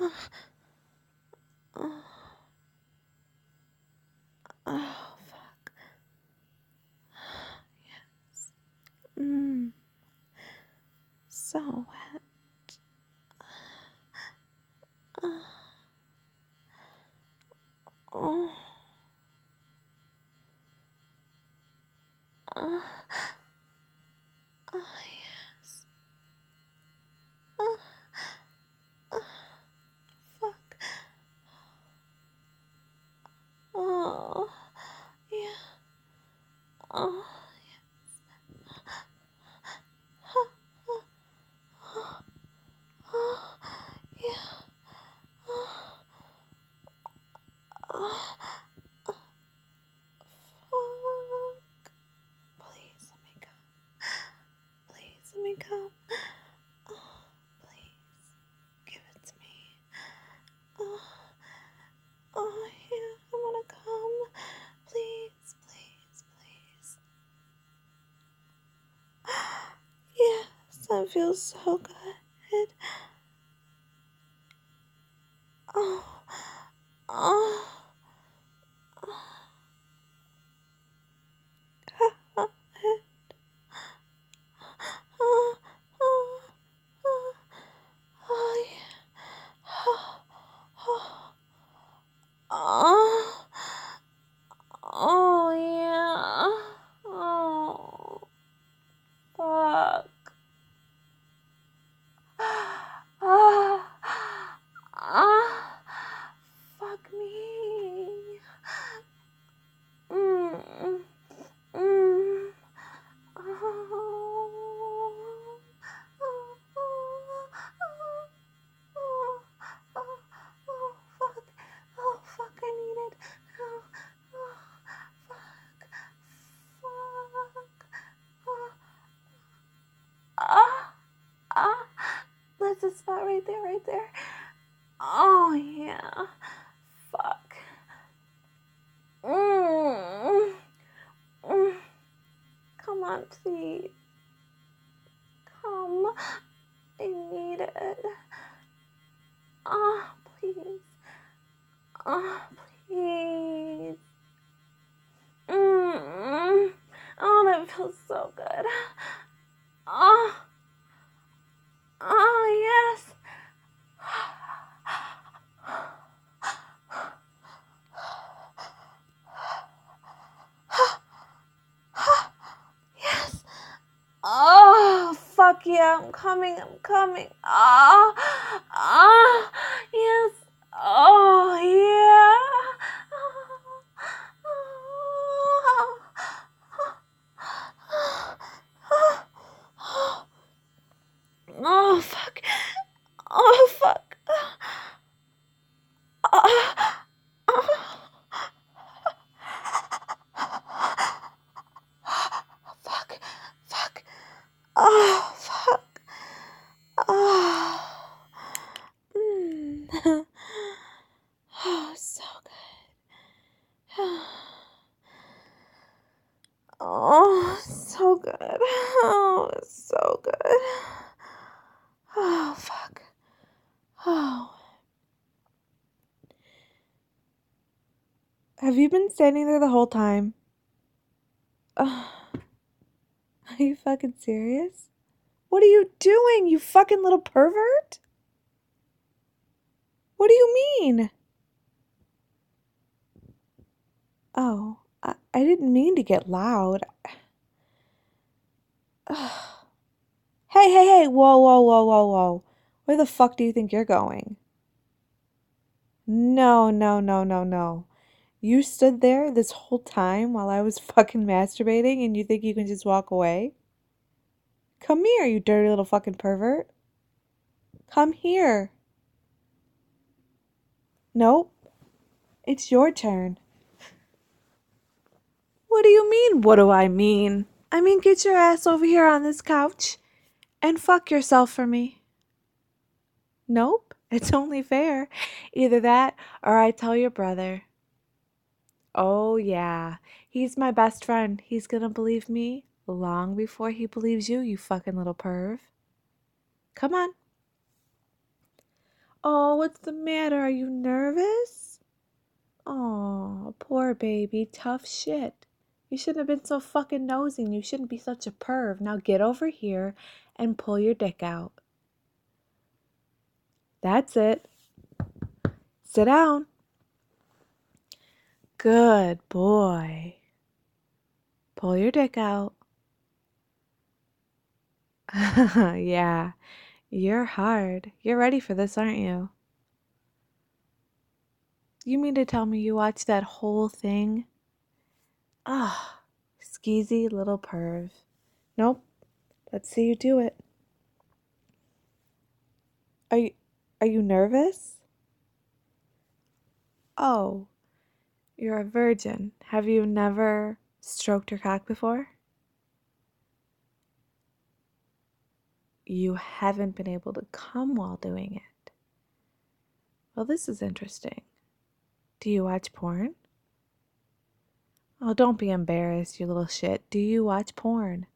Oh, fuck. Yes. Mmm. So wet. Oh. Oh, yes. Oh, fuck. Oh, yeah. Oh, oh, yeah. Oh, fuck. Please let me come. Please let me come. Oh, please. Give it to me. Oh, oh, yeah. I want to come. Please, please, please. Yes, that feels so good. Oh, oh. Oh, oh, oh, oh, yeah. Oh, oh, yeah. Oh, fuck. Ah, ah, fuck me. Mm, mm. Oh, oh, oh, oh, oh, oh, fuck. Oh, fuck, I need it. Oh, oh, fuck. Fuck. Oh, ah, ah. That's the spot right there, right there. Oh, yeah. Fuck. Mm. Mm. Come on, please. Come. I need it. Ah, please. Ah, please. Mm. Oh, that feels so good. Oh, oh, yes. Yes. Oh, fuck yeah, I'm coming, I'm coming. Ah, ah, yes. Oh, yeah. Oh, fuck. Oh, fuck. Ah, ah. Fuck, fuck. Oh, fuck. Oh. Mm. Oh, so good. Oh, so good. Oh, so good. Oh, fuck. Oh. Have you been standing there the whole time? Are you fucking serious? What are you doing, you fucking little pervert? What do you mean? Oh, I didn't mean to get loud. Hey, hey, hey, whoa, whoa, whoa, whoa, whoa. Where the fuck do you think you're going? No, no, no, no, no. You stood there this whole time while I was fucking masturbating and you think you can just walk away? Come here, you dirty little fucking pervert. Come here. Nope. It's your turn. What do you mean, what do I mean? I mean, get your ass over here on this couch and fuck yourself for me. Nope. It's only fair. Either that or I tell your brother. Oh, yeah. He's my best friend. He's gonna believe me long before he believes you, you fucking little perv. Come on. Oh, what's the matter? Are you nervous? Oh, poor baby. Tough shit. You shouldn't have been so fucking nosy and you shouldn't be such a perv. Now get over here and pull your dick out. That's it. Sit down. Good boy. Pull your dick out. Yeah, you're hard. You're ready for this, aren't you? You mean to tell me you watched that whole thing? Ah, skeezy little perv. Nope. Let's see you do it. Are you are you nervous? Oh, you're a virgin. Have you never stroked your cock before? You haven't been able to come while doing it. Well, this is interesting. Do you watch porn? Oh, don't be embarrassed, you little shit. Do you watch porn?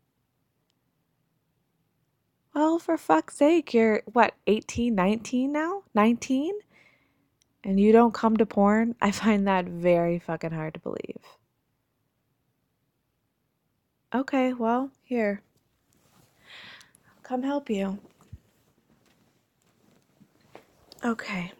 Well, for fuck's sake, you're what, 18, 19 now? 19? And you don't come to porn? I find that very fucking hard to believe. Okay, well, here. Come help you. Okay.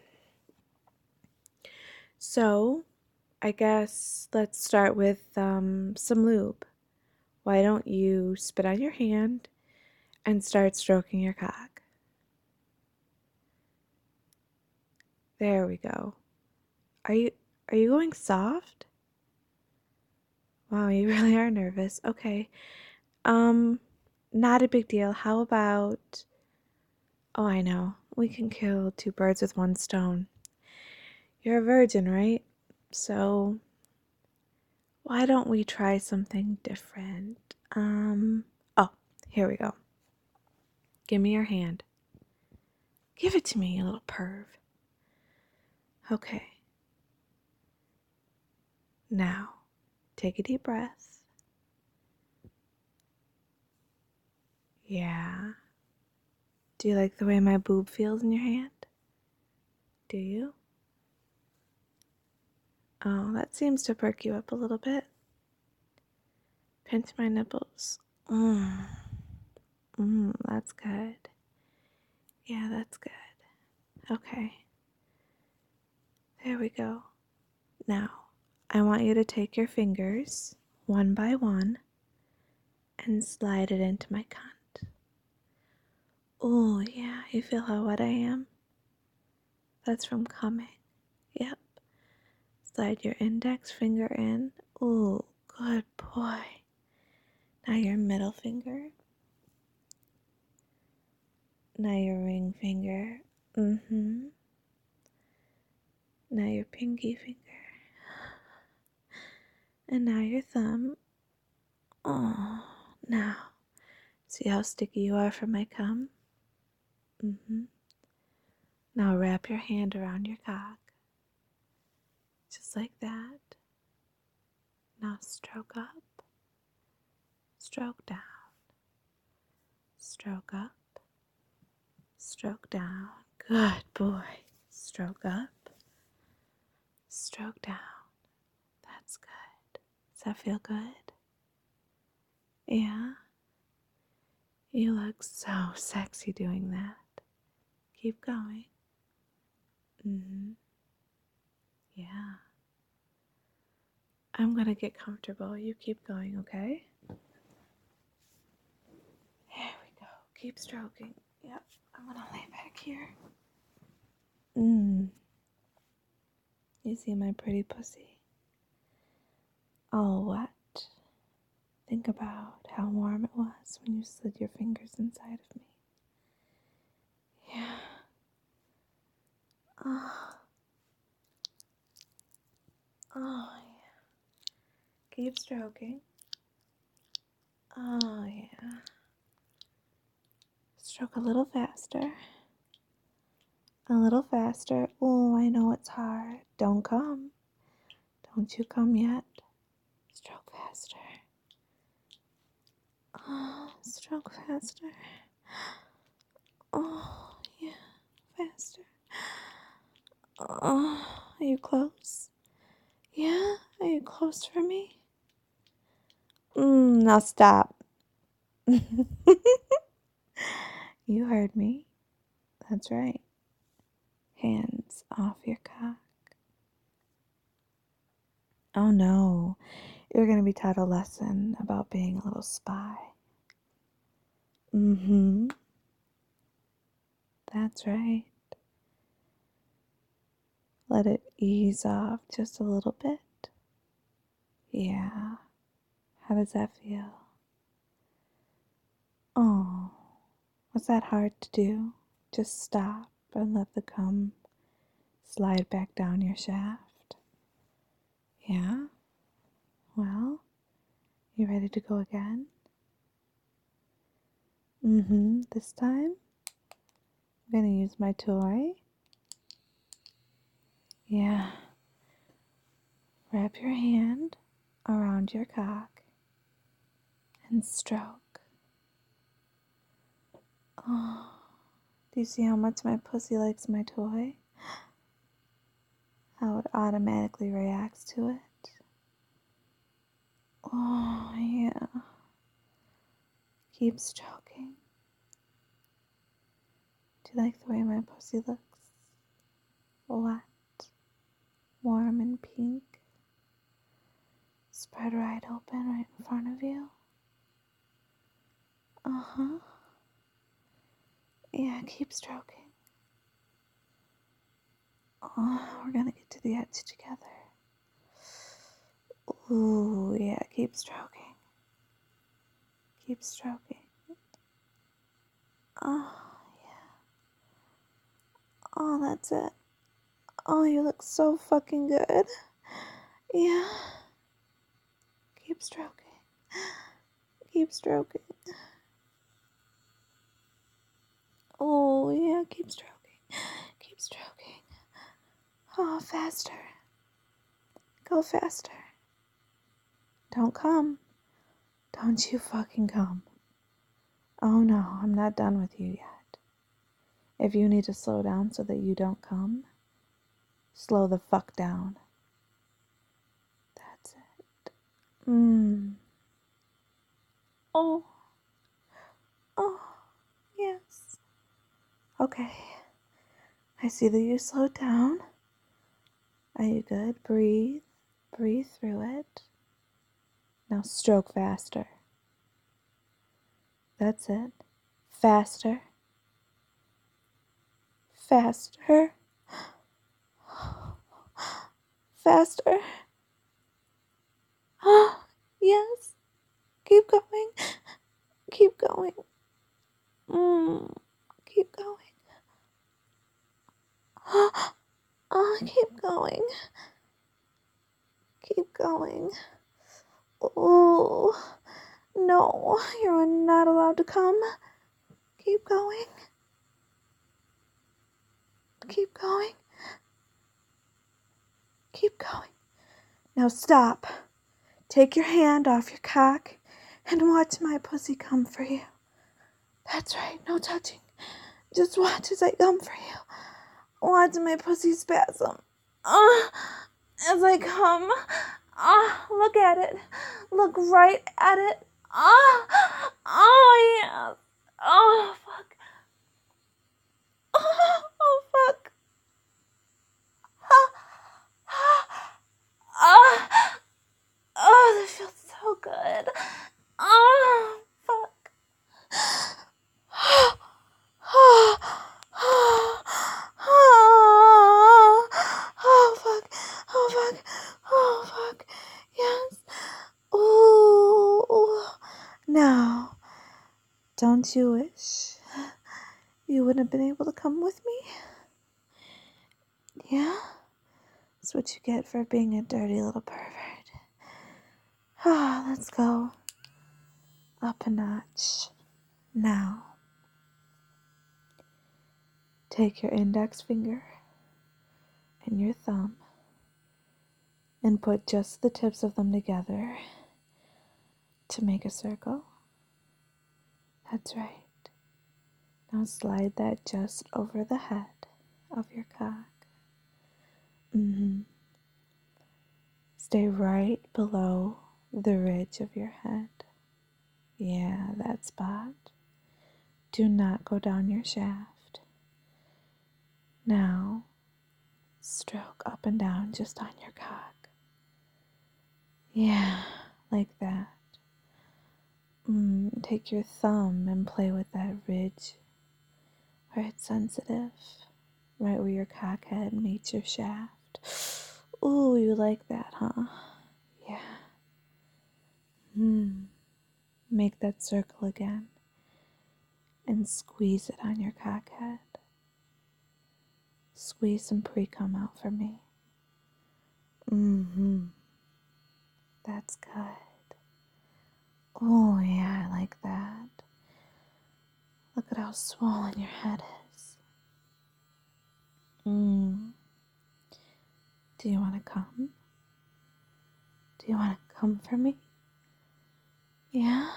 So, I guess let's start with some lube. Why don't you spit on your hand and start stroking your cock? There we go. Are you going soft? Wow, you really are nervous. Okay. Not a big deal. How about, oh, I know. We can kill two birds with one stone. You're a virgin, right? So why don't we try something different? Oh, here we go. Give me your hand. Give it to me, you little perv. Okay. Now, take a deep breath. Yeah. Do you like the way my boob feels in your hand? Do you? Oh, that seems to perk you up a little bit. Pinch my nipples. That's good. Yeah, that's good. Okay. There we go. Now, I want you to take your fingers, one by one, and slide it into my cunt. Oh, yeah, you feel how wet I am? That's from coming. Yep. Slide your index finger in. Oh, good boy. Now your middle finger. Now your ring finger. Now your pinky finger. And now your thumb. Oh, now. See how sticky you are from my cum? Now wrap your hand around your cock. Just like that. Now stroke up. Stroke down. Stroke up. Stroke down. Good boy. Stroke up. Stroke down. That's good. Does that feel good? Yeah? You look so sexy doing that. Keep going. Yeah. I'm gonna get comfortable. You keep going, okay? There we go. Keep stroking. Yep. I'm gonna lay back here. You see my pretty pussy? All wet. Think about how warm it was when you slid your fingers inside of me. Yeah. Oh, yeah. Keep stroking. Oh, yeah. Stroke a little faster. A little faster. Oh, I know it's hard. Don't come. Don't you come yet. Stroke faster. Oh, stroke faster. Oh, yeah. Faster. Are you close? Yeah? Are you close for me? Now stop. You heard me. That's right. Hands off your cock. Oh no, you're going to be taught a lesson about being a little spy. That's right. Let it ease off just a little bit. Yeah. How does that feel? Oh, was that hard to do? Just stop and let the cum slide back down your shaft. Yeah? Well, you ready to go again? This time, I'm going to use my toy. Yeah. Wrap your hand around your cock and stroke. Oh, do you see how much my pussy likes my toy? How it automatically reacts to it? Oh, yeah. Keep stroking. Do you like the way my pussy looks? Wet, warm, and pink. Spread right open right in front of you. Yeah, keep stroking. Oh, we're gonna get to the edge together. Ooh, yeah, keep stroking. Keep stroking. Oh, yeah. Oh, that's it. Oh, you look so fucking good. Yeah. Keep stroking. Keep stroking. Oh, yeah, keep stroking. Keep stroking. Oh, faster. Go faster. Don't come. Don't you fucking come. Oh no, I'm not done with you yet. If you need to slow down so that you don't come, slow the fuck down. That's it. Oh. Oh. Yes. Okay. I see that you slowed down. Are you good? Breathe. Breathe through it. Now stroke faster. That's it. Faster. Faster. Faster. Yes. Keep going. Keep going. Keep going. Keep going. Keep going. Oh, no. You're not allowed to come. Keep going. Keep going. Keep going. Now stop. Take your hand off your cock and watch my pussy come for you. That's right, no touching. Just watch as I come for you. Watch my pussy spasm. As I come. Look at it. Look right at it. Oh, yes. Oh, fuck. Oh, fuck. Oh, that feels so good. Oh, fuck. Oh, fuck. Oh, fuck. Oh, fuck. Yes. Ooh. Now, don't you wish you would have been able to come with me? Yeah? That's what you get for being a dirty little pervert. Let's go up a notch. Now, take your index finger and your thumb and put just the tips of them together to make a circle. That's right. Now slide that just over the head of your cock. Mm-hmm. Stay right below the ridge of your head. Yeah, that spot. Do not go down your shaft. Now, stroke up and down just on your cock. Yeah, like that. Take your thumb and play with that ridge where it's sensitive, right where your cock head meets your shaft. Ooh, you like that, huh? Yeah. Make that circle again and squeeze it on your cock head. Squeeze some pre-cum out for me. That's good. Oh, yeah, I like that. Look at how swollen your head is. Do you want to come? Do you want to come for me? Yeah?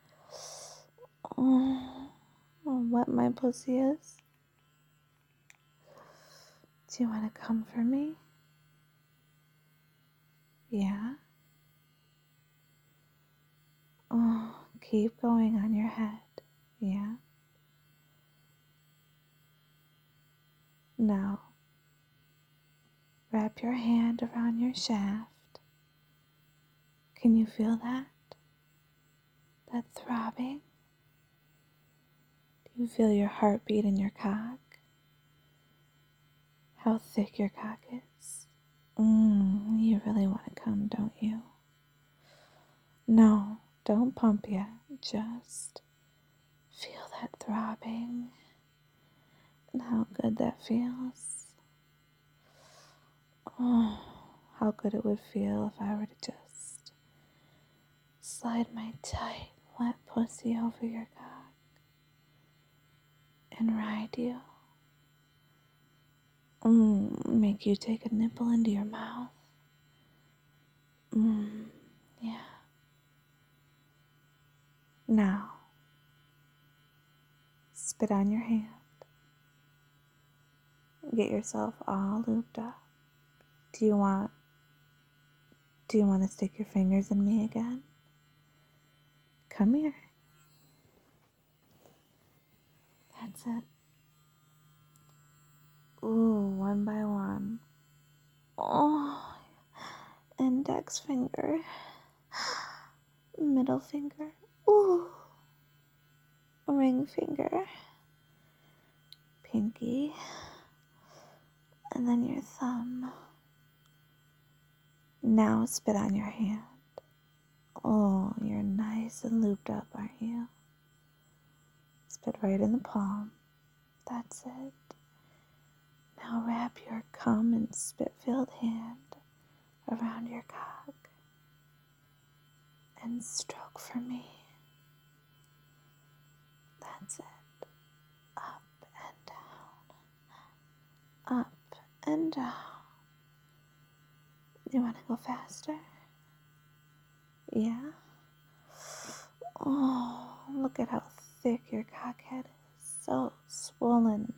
Oh, what my pussy is? Do you want to come for me? Yeah? Oh, keep going on your head. Yeah? Now, wrap your hand around your shaft. Can you feel that? That throbbing? Do you feel your heartbeat in your cock? How thick your cock is? You really want to come, don't you? No, don't pump yet. Just feel that throbbing and how good that feels. Oh, how good it would feel if I were to just slide my tight, wet pussy over your cock and ride you. Make you take a nipple into your mouth. Yeah. Now, spit on your hand. Get yourself all looped up. Do you want to stick your fingers in me again? Come here. That's it. Ooh, one by one. Oh, index finger. Middle finger. Ooh. Ring finger. Pinky. And then your thumb. Now spit on your hand. Oh, you're nice and looped up, aren't you? Spit right in the palm. That's it. Now wrap your cum and spit-filled hand around your cock and stroke for me. That's it. Up and down. Up and down. You want to go faster? Yeah? Oh, look at how thick your cock head is. So swollen.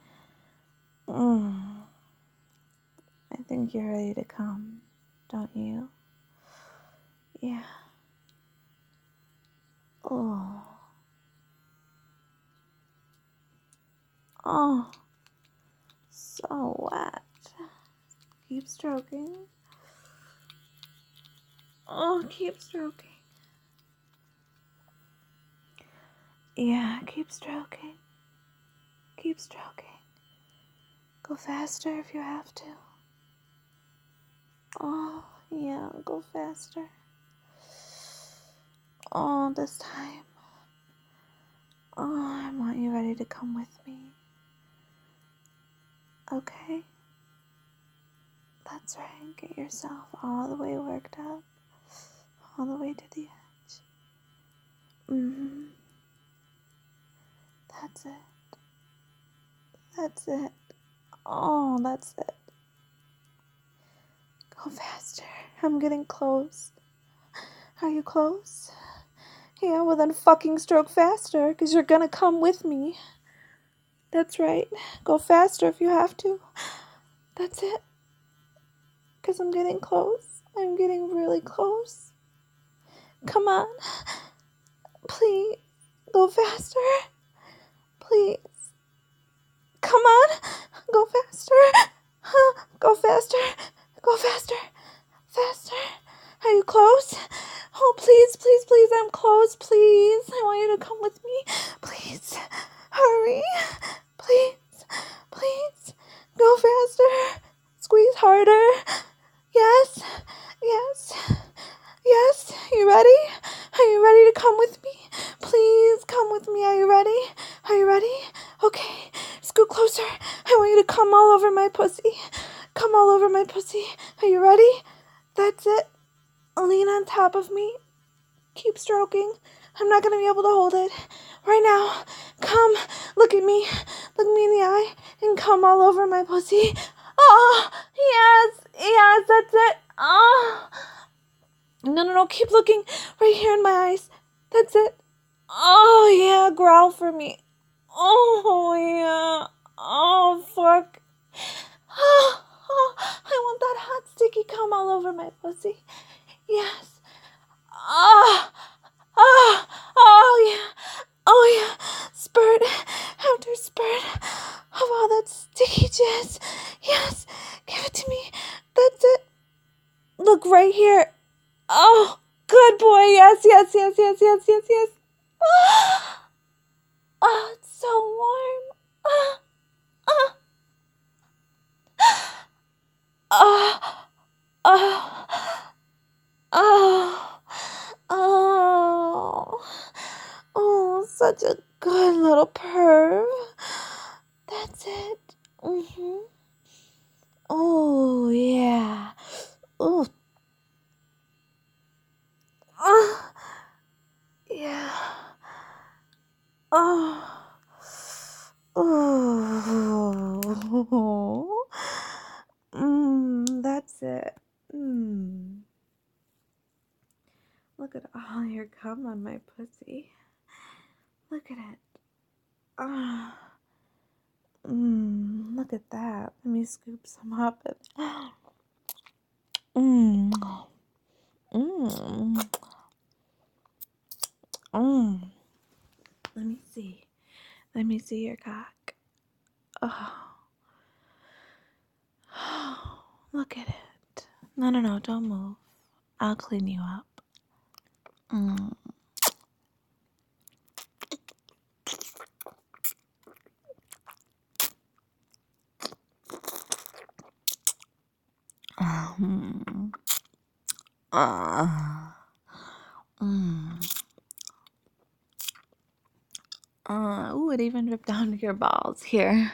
I think you're ready to come, don't you? Yeah. Oh. Oh. So wet. Keep stroking. Oh, keep stroking. Yeah, keep stroking. Keep stroking. Go faster if you have to. Oh, yeah, go faster. Oh, this time. Oh, I want you ready to come with me. Okay? That's right. Get yourself all the way worked up. All the way to the edge. That's it. That's it. Oh, that's it. Go faster. I'm getting close. Are you close? Yeah, well then fucking stroke faster, because you're gonna come with me. That's right. Go faster if you have to. That's it. Because I'm getting close. I'm getting really close. Come on. Please. Go faster. Please. Come on. Go faster. Go faster. Go faster. Faster. Are you close? Oh, please, please, please. I'm close. Please. I want you to come with me. Please. Hurry. Please. Please. Go faster. Squeeze harder. Yes. Yes. Yes. You ready? Are you ready to come with me? Please come with me. Are you ready? Are you ready? Okay. Scoot closer. I want you to come all over my pussy. Come all over my pussy. Are you ready? That's it. Lean on top of me. Keep stroking. I'm not going to be able to hold it. Right now. Come. Look at me. Look me in the eye. And come all over my pussy. Oh, yes. Yes, that's it. Oh. No. Keep looking right here in my eyes. That's it. Oh, yeah. Growl for me. Oh, yeah. Oh, fuck. Oh, I want that hot, sticky cum all over my pussy. Yes. Oh, yeah. Oh, yeah. Spurt after spurt of all that sticky jizz. Yes. Give it to me. That's it. Look right here. Oh, good boy. Yes. Oh, it's so warm. Oh, such a good little perv. That's it. Oh, yeah. Oh. Yeah. Oh. That's it. Look at all your cum on my pussy. Look at it. Look at that. Let me scoop some up. Let me see your cock. Oh. Look at it. No, don't move. I'll clean you up. Ooh, it even dripped down to your balls. Here.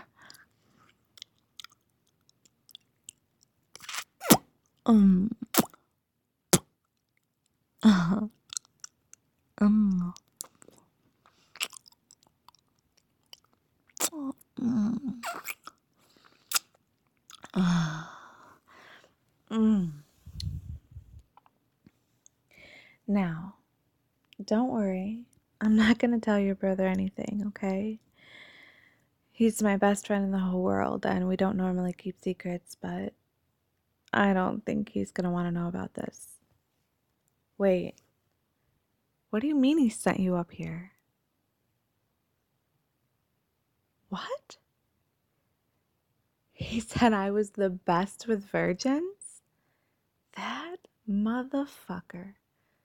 Now, don't worry. I'm not going to tell your brother anything, okay? He's my best friend in the whole world, and we don't normally keep secrets, but I don't think he's going to want to know about this. Wait. What do you mean he sent you up here? What? He said I was the best with virgins? That motherfucker.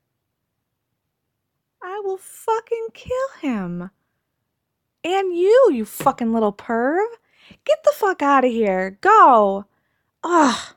I will fucking kill him. And you fucking little perv. Get the fuck out of here. Go. Ugh.